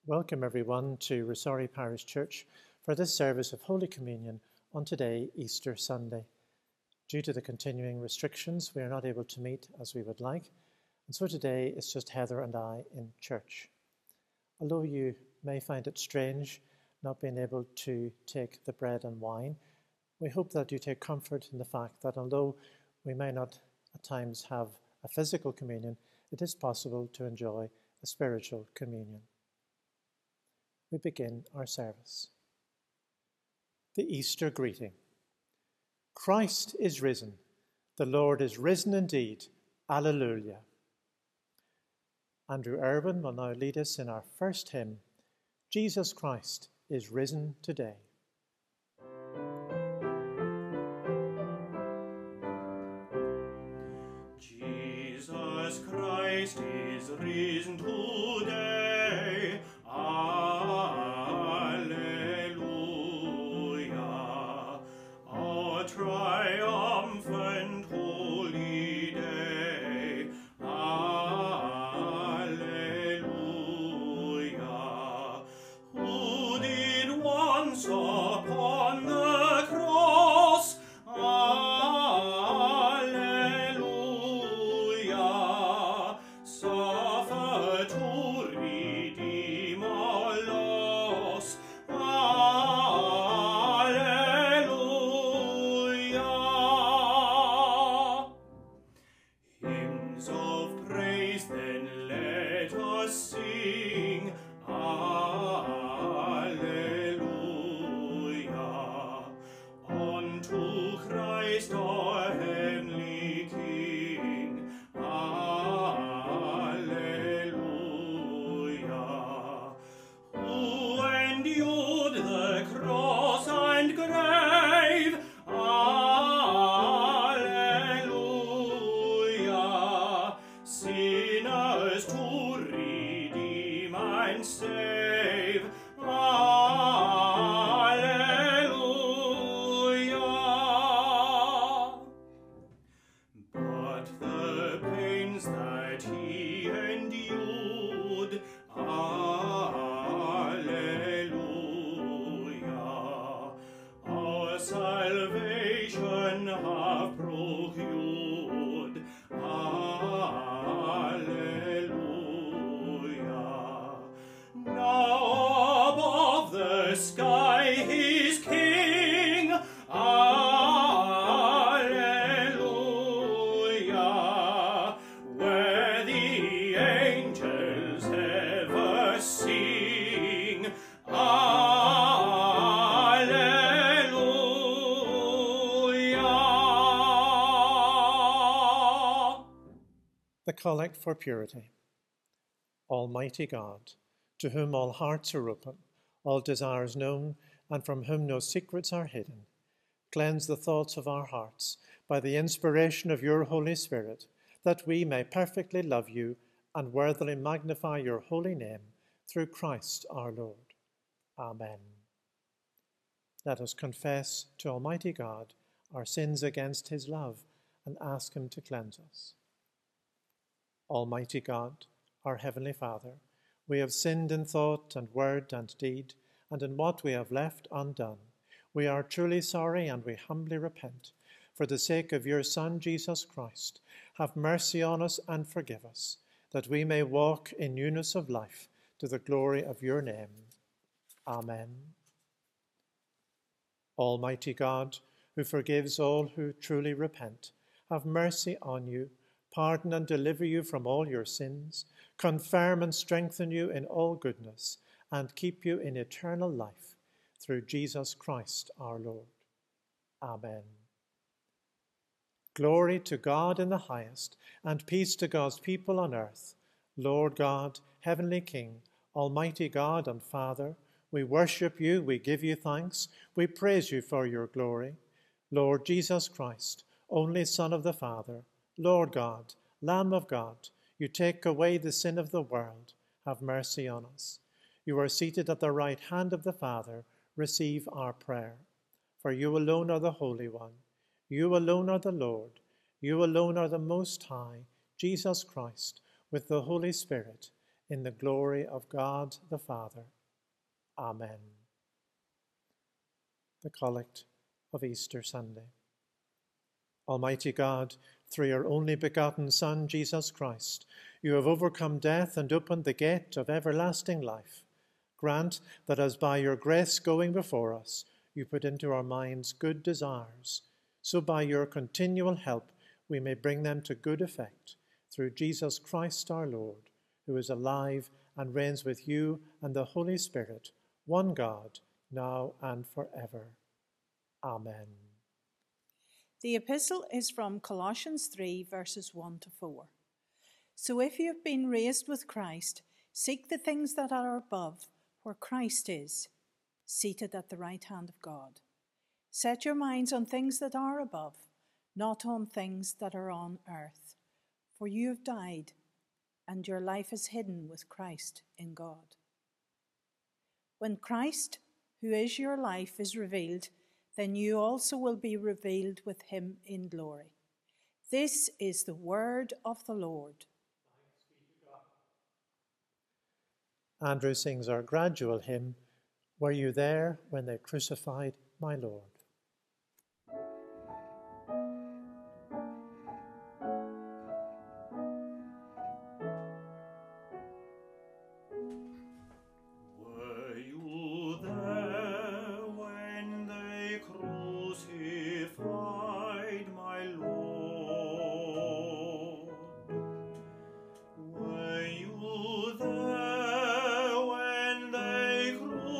Welcome everyone to Rosari Parish Church for this service of Holy Communion on today, Easter Sunday. Due to the continuing restrictions, we are not able to meet as we would like, and so today it's just Heather and I in church. Although you may find it strange not being able to take the bread and wine, we hope that you take comfort in the fact that although we may not at times have a physical communion, it is possible to enjoy a spiritual communion. We begin our service. The Easter greeting. Christ is risen. The Lord is risen indeed. Alleluia. Andrew Irwin will now lead us in our first hymn, Jesus Christ is risen today. Jesus Christ is risen today. Alleluia. A triumphant holy day. Alleluia. Who did once upon the cross, alleluia, suffer to redeem our loss, alleluia. Hymns of praise then let us sing, alleluia, unto Christ our heavenly King, alleluia, who endured the cross and grave, alleluia, sinners to redeem and save, alleluia. But the pains that he endured, alleluia, our salvation have procured, alleluia. Now above the sky his King, alleluia, where the angels ever sing, alleluia. The Collect for Purity. Almighty God, to whom all hearts are open, all desires known, and from whom no secrets are hidden, cleanse the thoughts of our hearts by the inspiration of your Holy Spirit, that we may perfectly love you and worthily magnify your holy name, through Christ our Lord. Amen. Let us confess to Almighty God our sins against his love and ask him to cleanse us. Almighty God, our Heavenly Father, we have sinned in thought and word and deed, and in what we have left undone. We are truly sorry and we humbly repent. For the sake of your Son, Jesus Christ, have mercy on us and forgive us, that we may walk in newness of life to the glory of your name. Amen. Almighty God, who forgives all who truly repent, have mercy on you, pardon and deliver you from all your sins, confirm and strengthen you in all goodness, and keep you in eternal life, through Jesus Christ our Lord. Amen. Glory to God in the highest, and peace to God's people on earth. Lord God, Heavenly King, Almighty God and Father, we worship you, we give you thanks, we praise you for your glory. Lord Jesus Christ, only Son of the Father, Lord God, Lamb of God, you take away the sin of the world. Have mercy on us. You are seated at the right hand of the Father. Receive our prayer. For you alone are the Holy One. You alone are the Lord. You alone are the Most High, Jesus Christ, with the Holy Spirit, in the glory of God the Father. Amen. The Collect of Easter Sunday. Almighty God, through your only begotten Son, Jesus Christ, you have overcome death and opened the gate of everlasting life. Grant that as by your grace going before us, you put into our minds good desires, so by your continual help we may bring them to good effect, through Jesus Christ our Lord, who is alive and reigns with you and the Holy Spirit, one God, now and forever. Amen. The epistle is from Colossians 3, verses 1 to 4. So if you have been raised with Christ, seek the things that are above, where Christ is, seated at the right hand of God. Set your minds on things that are above, not on things that are on earth. For you have died, and your life is hidden with Christ in God. When Christ, who is your life, is revealed, then you also will be revealed with him in glory. This is the word of the Lord. Andrew sings our gradual hymn, Were You There When They Crucified My Lord? Were you there when they crucified my Lord? Were you there when they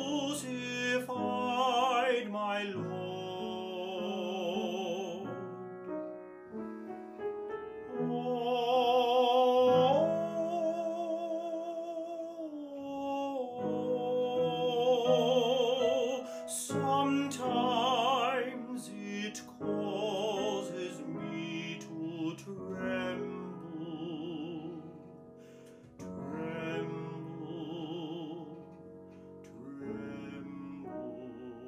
crucified my Lord? Sometimes it causes me to tremble, tremble, tremble.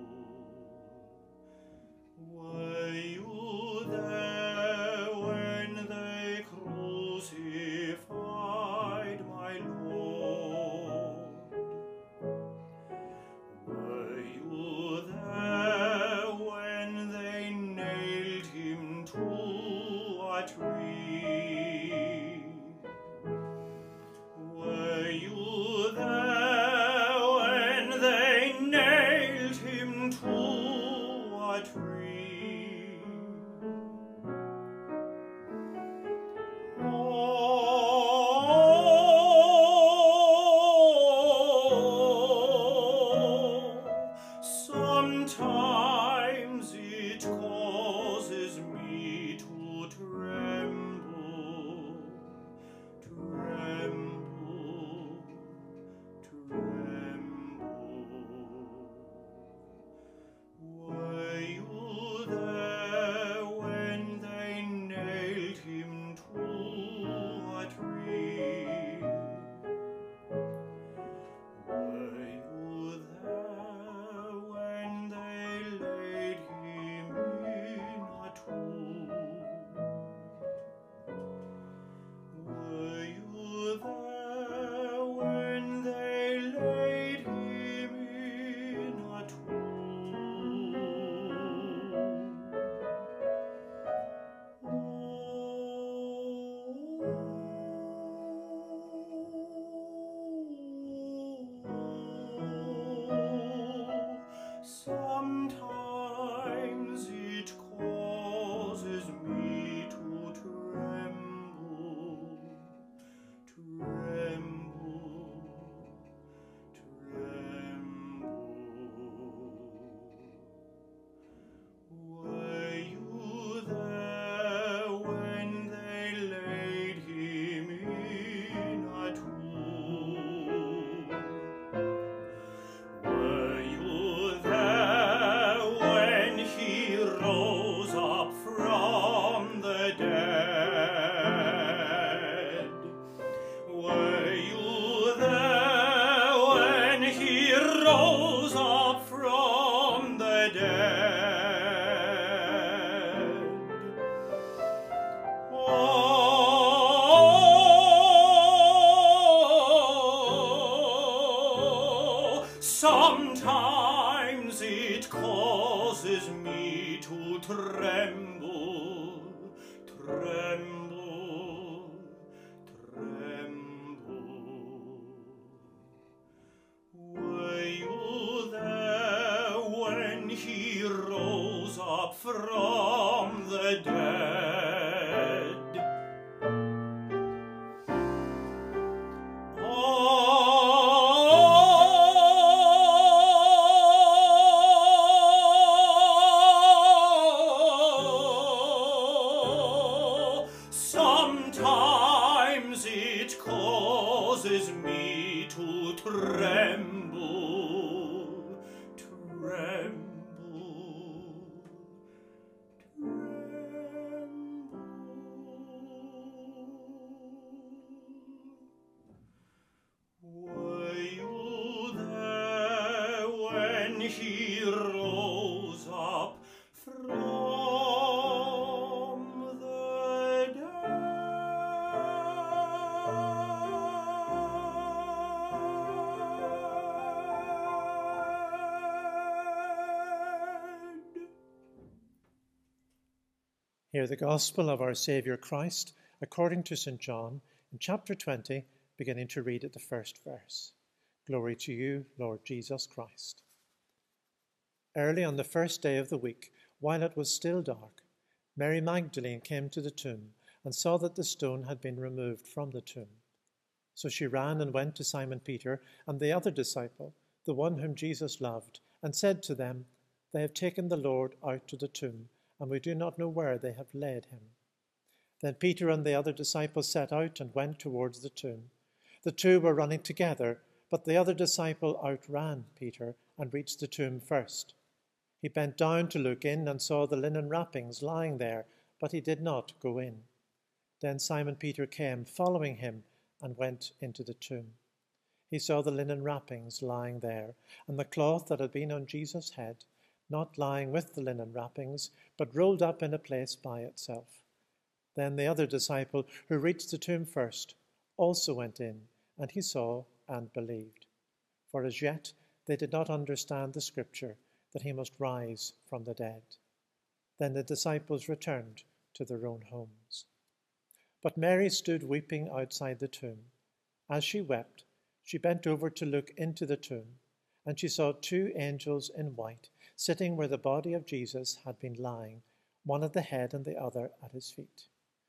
Were you there when they crucified my Lord? Were you there when they nailed him to a tree? Were you there when they nailed him to a tree? Sometimes it causes me to tremble, tremble, tremble. Were you there when they nailed him to a tree? Were you there when they it causes me to tremble, tremble, tremble. Were you there when he rose up from the dead? Sometimes it causes me to tremble, tremble, tremble. Were you there when he rose up from the dead? Hear the Gospel of our Saviour Christ according to St. John in chapter 20, beginning to read at the first verse. Glory to you, Lord Jesus Christ. Early on the first day of the week, while it was still dark, Mary Magdalene came to the tomb and saw that the stone had been removed from the tomb. So she ran and went to Simon Peter and the other disciple, the one whom Jesus loved, and said to them, "They have taken the Lord out to the tomb, and we do not know where they have laid him." Then Peter and the other disciple set out and went towards the tomb. The two were running together, but the other disciple outran Peter and reached the tomb first. He bent down to look in and saw the linen wrappings lying there, but he did not go in. Then Simon Peter came, following him, and went into the tomb. He saw the linen wrappings lying there, and the cloth that had been on Jesus' head, not lying with the linen wrappings, but rolled up in a place by itself. Then the other disciple, who reached the tomb first, also went in, and he saw and believed. For as yet they did not understand the scripture, that he must rise from the dead. Then the disciples returned to their own homes. But Mary stood weeping outside the tomb. As she wept, she bent over to look into the tomb, and she saw two angels in white, sitting where the body of Jesus had been lying, one at the head and the other at his feet.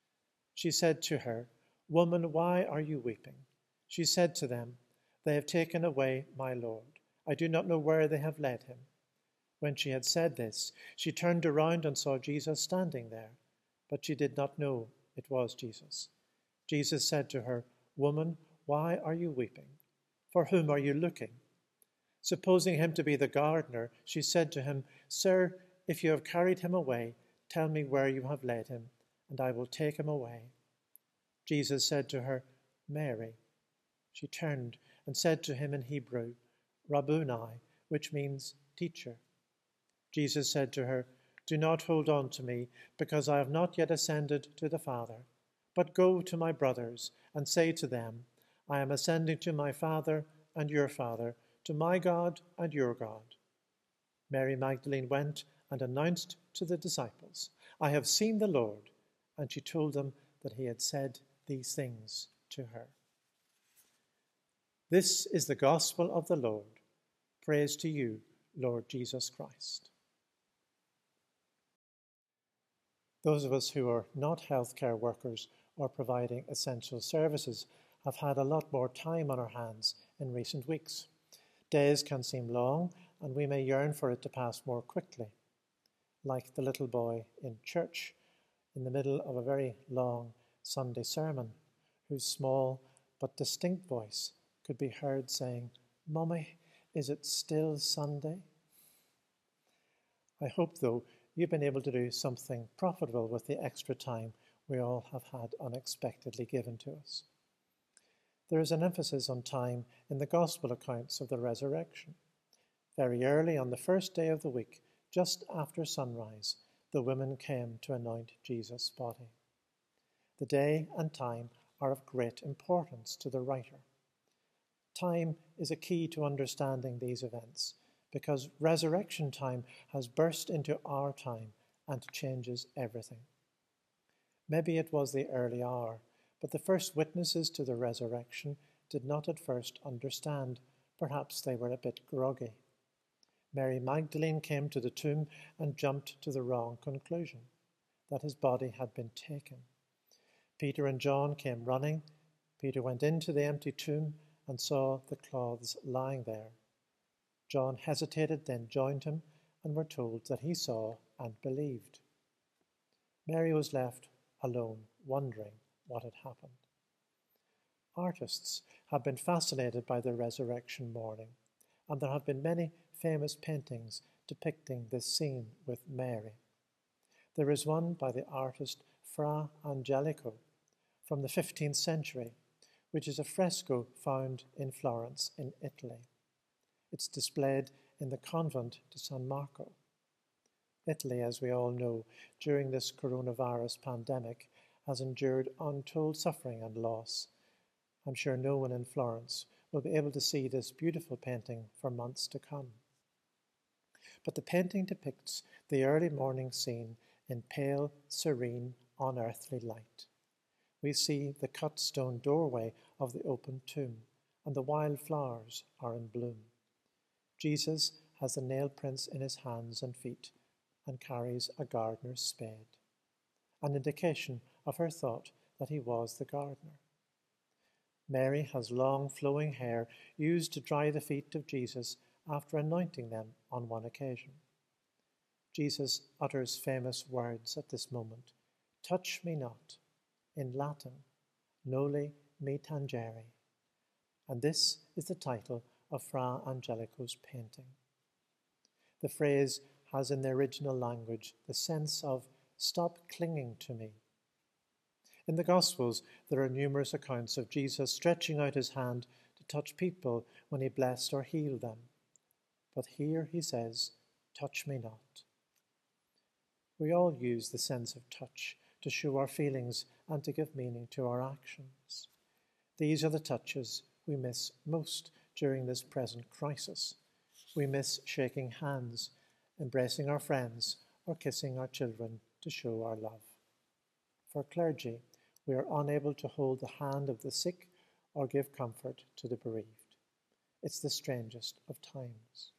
She said to her, "Woman, why are you weeping?" She said to them, "They have taken away my Lord. I do not know where they have laid him." When she had said this, she turned around and saw Jesus standing there, but she did not know it was Jesus. Jesus said to her, "Woman, why are you weeping? For whom are you looking?" Supposing him to be the gardener, she said to him, "Sir, if you have carried him away, tell me where you have laid him, and I will take him away." Jesus said to her, "Mary." She turned and said to him in Hebrew, "Rabboni," which means teacher. Jesus said to her, "Do not hold on to me, because I have not yet ascended to the Father. But go to my brothers and say to them, I am ascending to my Father and your Father, to my God and your God." Mary Magdalene went and announced to the disciples, "I have seen the Lord," and she told them that he had said these things to her. This is the gospel of the Lord. Praise to you, Lord Jesus Christ. Those of us who are not healthcare workers or providing essential services have had a lot more time on our hands in recent weeks. Days can seem long, and we may yearn for it to pass more quickly, like the little boy in church in the middle of a very long Sunday sermon, whose small but distinct voice could be heard saying, "Mummy, is it still Sunday?" I hope, though, you've been able to do something profitable with the extra time we all have had unexpectedly given to us. There is an emphasis on time in the Gospel accounts of the resurrection. Very early on the first day of the week, just after sunrise, the women came to anoint Jesus' body. The day and time are of great importance to the writer. Time is a key to understanding these events, because resurrection time has burst into our time and changes everything. Maybe it was the early hour, but the first witnesses to the resurrection did not at first understand. Perhaps they were a bit groggy. Mary Magdalene came to the tomb and jumped to the wrong conclusion, that his body had been taken. Peter and John came running. Peter went into the empty tomb and saw the cloths lying there. John hesitated, then joined him, and were told that he saw and believed. Mary was left alone, wondering what had happened. Artists have been fascinated by the resurrection morning, and there have been many famous paintings depicting this scene with Mary. There is one by the artist Fra Angelico from the 15th century, which is a fresco found in Florence in Italy. It's displayed in the convent de San Marco. Italy, as we all know, during this coronavirus pandemic, has endured untold suffering and loss. I'm sure no one in Florence will be able to see this beautiful painting for months to come. But the painting depicts the early morning scene in pale, serene, unearthly light. We see the cut stone doorway of the open tomb, and the wild flowers are in bloom. Jesus has the nail prints in his hands and feet and carries a gardener's spade, an indication of her thought that he was the gardener. Mary has long flowing hair used to dry the feet of Jesus after anointing them on one occasion. Jesus utters famous words at this moment, "Touch me not," in Latin, "Noli me tangere," and this is the title of Fra Angelico's painting. The phrase has in the original language the sense of "stop clinging to me." In the Gospels, there are numerous accounts of Jesus stretching out his hand to touch people when he blessed or healed them. But here he says, "Touch me not." We all use the sense of touch to show our feelings and to give meaning to our actions. These are the touches we miss most during this present crisis. We miss shaking hands, embracing our friends, or kissing our children to show our love. For clergy, we are unable to hold the hand of the sick or give comfort to the bereaved. It's the strangest of times.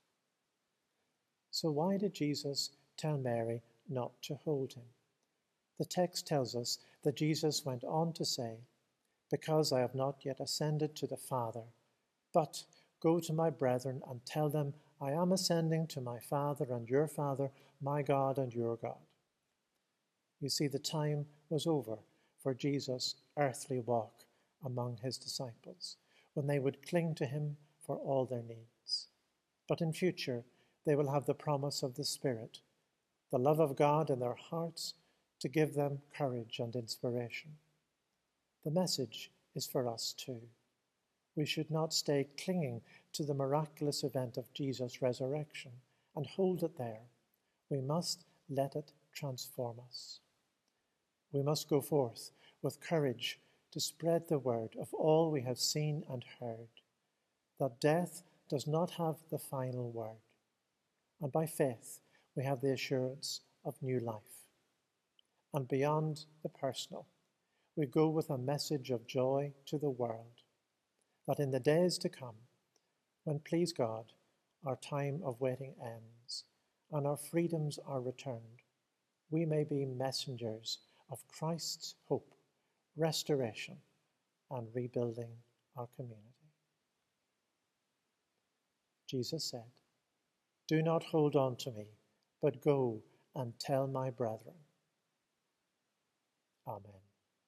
So why did Jesus tell Mary not to hold him? The text tells us that Jesus went on to say, "Because I have not yet ascended to the Father, but go to my brethren and tell them, I am ascending to my Father and your Father, my God and your God." You see, the time was over for Jesus' earthly walk among his disciples, when they would cling to him for all their needs. But in future, they will have the promise of the Spirit, the love of God in their hearts to give them courage and inspiration. The message is for us too. We should not stay clinging to the miraculous event of Jesus' resurrection and hold it there. We must let it transform us. We must go forth with courage to spread the word of all we have seen and heard, that death does not have the final word, and by faith we have the assurance of new life. And beyond the personal, we go with a message of joy to the world, that in the days to come, when, please God, our time of waiting ends and our freedoms are returned, we may be messengers of Christ's hope, restoration, and rebuilding our community. Jesus said, "Do not hold on to me, but go and tell my brethren." Amen.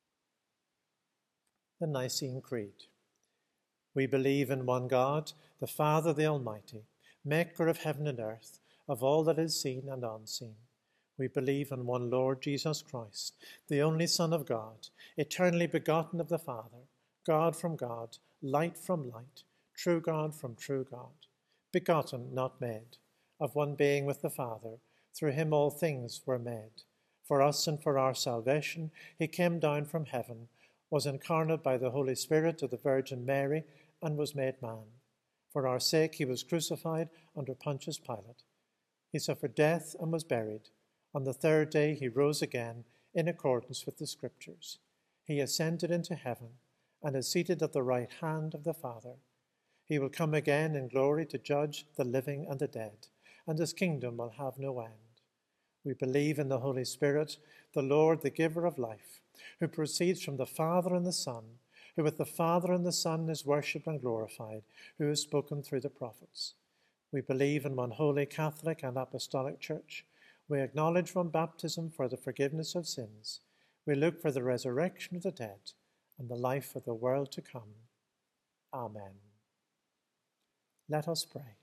The Nicene Creed. We believe in one God, the Father, the Almighty, maker of heaven and earth, of all that is seen and unseen. We believe in one Lord Jesus Christ, the only Son of God, eternally begotten of the Father, God from God, light from light, true God from true God, begotten, not made, of one being with the Father. Through him all things were made. For us and for our salvation, he came down from heaven, was incarnate by the Holy Spirit of the Virgin Mary, and was made man. For our sake he was crucified under Pontius Pilate. He suffered death and was buried. On the third day he rose again in accordance with the Scriptures. He ascended into heaven and is seated at the right hand of the Father. He will come again in glory to judge the living and the dead, and his kingdom will have no end. We believe in the Holy Spirit, the Lord, the giver of life, who proceeds from the Father and the Son, who with the Father and the Son is worshipped and glorified, who has spoken through the prophets. We believe in one holy Catholic and Apostolic Church. We acknowledge one baptism for the forgiveness of sins. We look for the resurrection of the dead and the life of the world to come. Amen. Let us pray.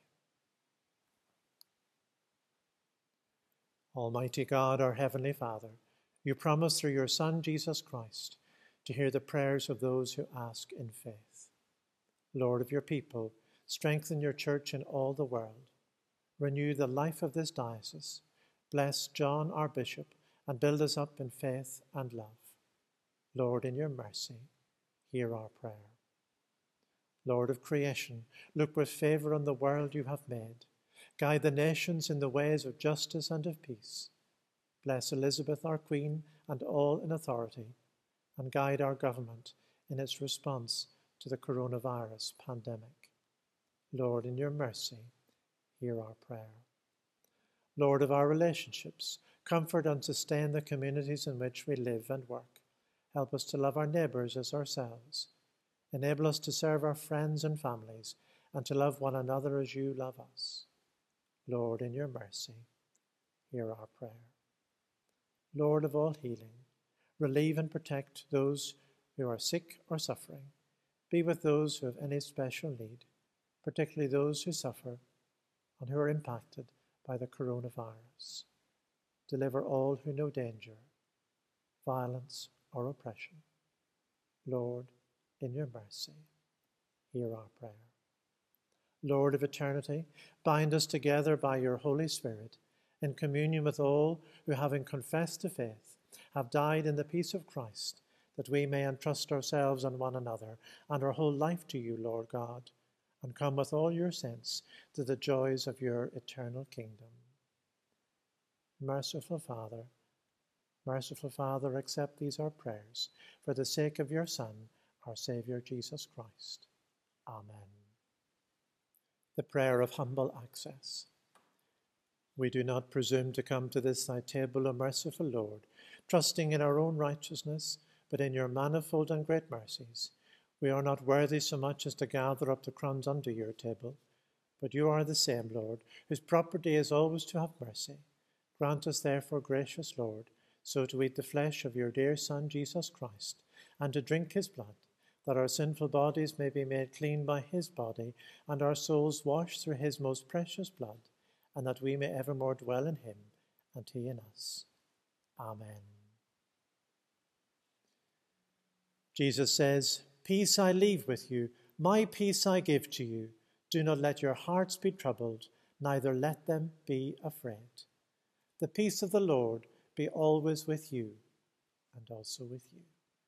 Almighty God, our Heavenly Father, you promise through your Son, Jesus Christ, to hear the prayers of those who ask in faith. Lord of your people, strengthen your church in all the world. Renew the life of this diocese. Bless John, our bishop, and build us up in faith and love. Lord, in your mercy, hear our prayer. Lord of creation, look with favour on the world you have made. Guide the nations in the ways of justice and of peace. Bless Elizabeth, our Queen, and all in authority, and guide our government in its response to the coronavirus pandemic. Lord, in your mercy, hear our prayer. Lord of our relationships, comfort and sustain the communities in which we live and work. Help us to love our neighbours as ourselves. Enable us to serve our friends and families and to love one another as you love us. Lord, in your mercy, hear our prayer. Lord of all healing, relieve and protect those who are sick or suffering. Be with those who have any special need, particularly those who suffer and who are impacted by the coronavirus. Deliver all who know danger, violence, or oppression. Lord, in your mercy, hear our prayer. Lord of eternity, bind us together by your Holy Spirit in communion with all who, having confessed the faith, have died in the peace of Christ, that we may entrust ourselves and one another and our whole life to you, Lord God, and come with all your saints to the joys of your eternal kingdom. Merciful Father, accept these our prayers for the sake of your Son, our Saviour Jesus Christ. Amen. The prayer of humble access. We do not presume to come to this thy table, O merciful Lord, trusting in our own righteousness, but in your manifold and great mercies. We are not worthy so much as to gather up the crumbs under your table, but you are the same, Lord, whose property is always to have mercy. Grant us therefore, gracious Lord, so to eat the flesh of your dear Son, Jesus Christ, and to drink his blood, that our sinful bodies may be made clean by his body, and our souls washed through his most precious blood, and that we may evermore dwell in him, and he in us. Amen. Jesus says, "Peace I leave with you, my peace I give to you. Do not let your hearts be troubled, neither let them be afraid." The peace of the Lord be always with you, and also with you.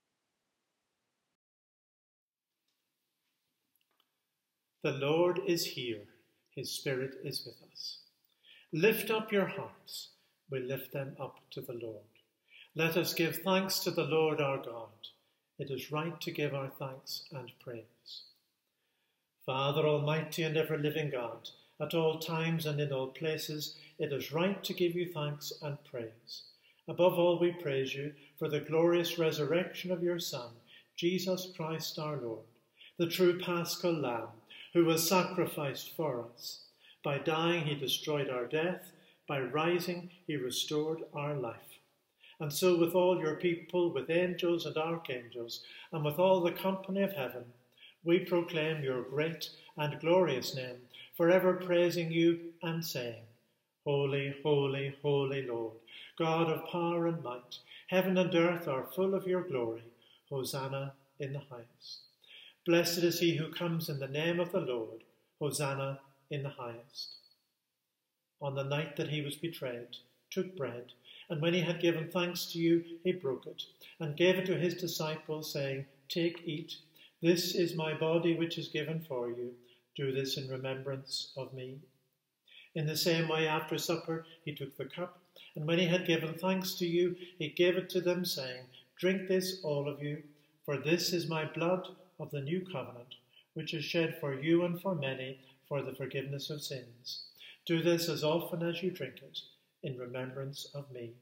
The Lord is here, his Spirit is with us. Lift up your hearts, we lift them up to the Lord. Let us give thanks to the Lord our God. It is right to give our thanks and praise. Father, almighty and ever-living God, at all times and in all places, it is right to give you thanks and praise. Above all, we praise you for the glorious resurrection of your Son, Jesus Christ our Lord, the true Paschal Lamb, who was sacrificed for us. By dying, he destroyed our death. By rising, he restored our life. And so with all your people, with angels and archangels, and with all the company of heaven, we proclaim your great and glorious name, forever praising you and saying, Holy, holy, holy Lord, God of power and might, heaven and earth are full of your glory. Hosanna in the highest. Blessed is he who comes in the name of the Lord. Hosanna in the highest. On the night that he was betrayed, took bread, and when he had given thanks to you, he broke it, and gave it to his disciples, saying, Take, eat. This is my body which is given for you. Do this in remembrance of me. In the same way, after supper, he took the cup, and when he had given thanks to you, he gave it to them, saying, Drink this, all of you, for this is my blood of the new covenant, which is shed for you and for many for the forgiveness of sins. Do this as often as you drink it, in remembrance of me.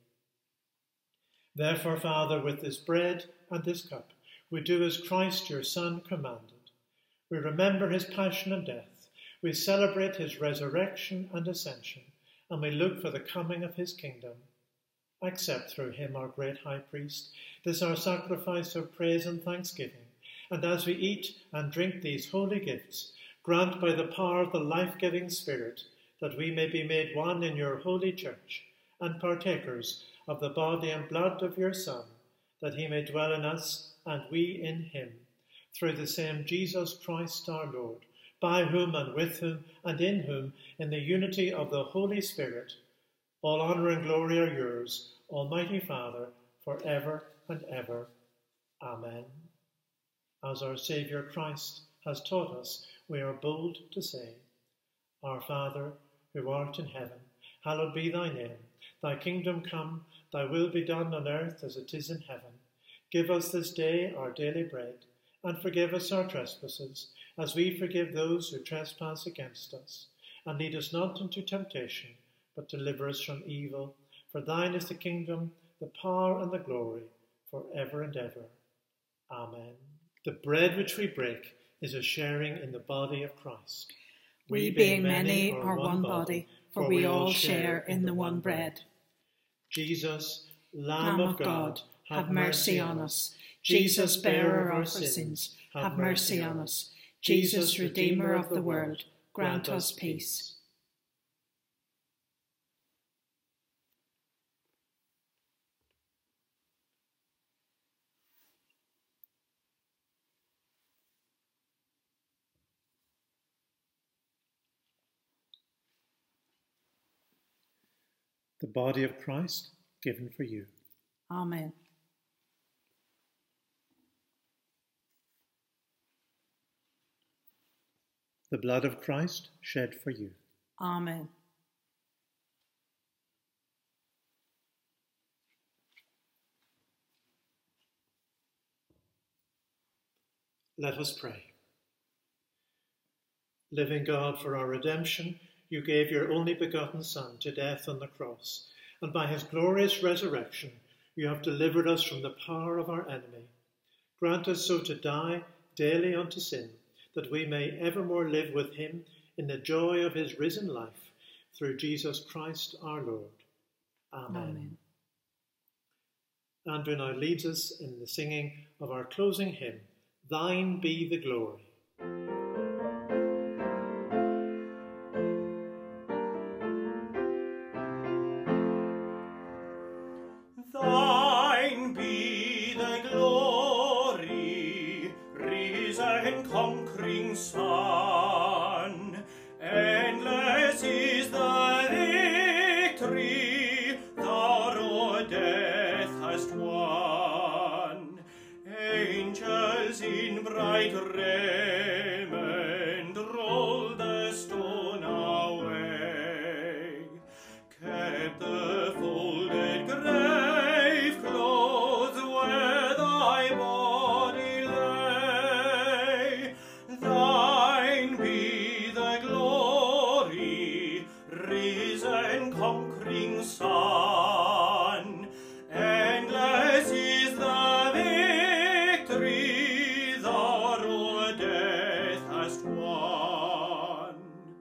Therefore, Father, with this bread and this cup, we do as Christ your Son commanded. We remember his passion and death. We celebrate his resurrection and ascension, and we look for the coming of his kingdom. Accept through him, our great high priest, this our sacrifice of praise and thanksgiving. And as we eat and drink these holy gifts, grant by the power of the life-giving Spirit that we may be made one in your holy church and partakers of the body and blood of your Son, that he may dwell in us and we in him, through the same Jesus Christ our Lord, by whom and with whom and in whom, in the unity of the Holy Spirit, all honour and glory are yours, Almighty Father, for ever and ever. Amen. As our Saviour Christ has taught us, we are bold to say, Our Father, who art in heaven, hallowed be thy name. Thy kingdom come, thy will be done on earth as it is in heaven. Give us this day our daily bread, and forgive us our trespasses, as we forgive those who trespass against us. And lead us not into temptation, but deliver us from evil. For thine is the kingdom, the power, and the glory, for ever and ever. Amen. The bread which we break is a sharing in the body of Christ. We being many are one body, for we all share in the one bread. Jesus, Lamb of God, have mercy on us. Jesus, bearer of our sins, have mercy on us. Jesus, Redeemer of the world, grant us peace. The body of Christ given for you. Amen. The blood of Christ shed for you. Amen. Let us pray. Living God, for our redemption, you gave your only begotten Son to death on the cross, and by his glorious resurrection you have delivered us from the power of our enemy. Grant us so to die daily unto sin, that we may evermore live with him in the joy of his risen life, through Jesus Christ our Lord. Amen. Andrew now leads us in the singing of our closing hymn, Thine Be the Glory. Thine be the glory, risen conquering Son. Endless is the victory thou o'er death hast won. Angels in bright raiment roll the stone away, kept the folded grave clothes where thy body lay. Thine be the glory, risen conquering Son. Endless is the victory thou o'er death hast won.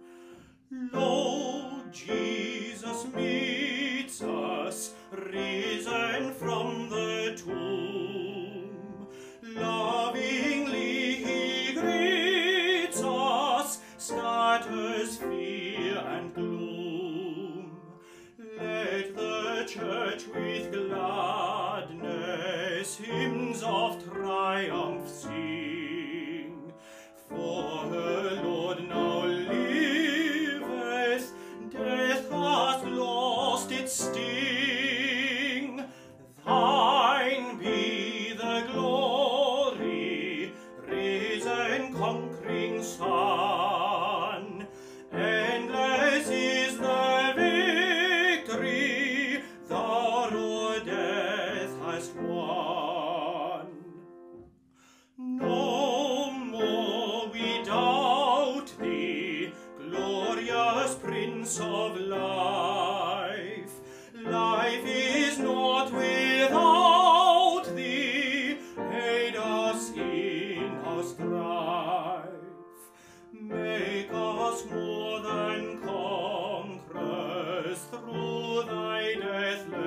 Lo, Jesus meets us, risen from the tomb. Lovingly he greets us, scatters fear and gloom. Let the church with gladness hymns of triumph sing, for her Lord now liveth, death hath lost its sting. Thine be the glory, risen conquering Son.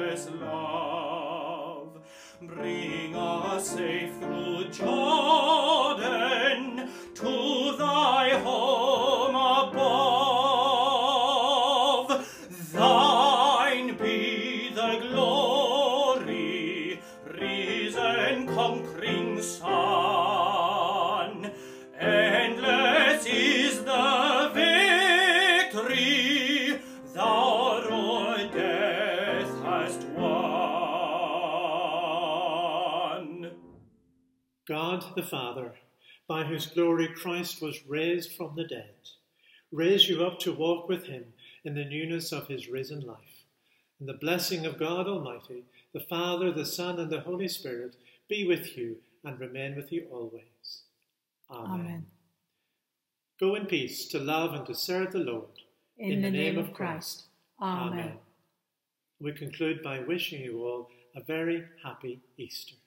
endless love. Bring us safe through Jordan to thy home above. Thine be the glory, risen conquering Son. Endless is the victory thou o'er death hast won. God the Father, by whose glory Christ was raised from the dead, raise you up to walk with him in the newness of his risen life. And the blessing of God Almighty, the Father, the Son, and the Holy Spirit be with you and remain with you always. Amen. Amen. Go in peace to love and to serve the Lord. In the name of Christ. Amen. We conclude by wishing you all a very happy Easter.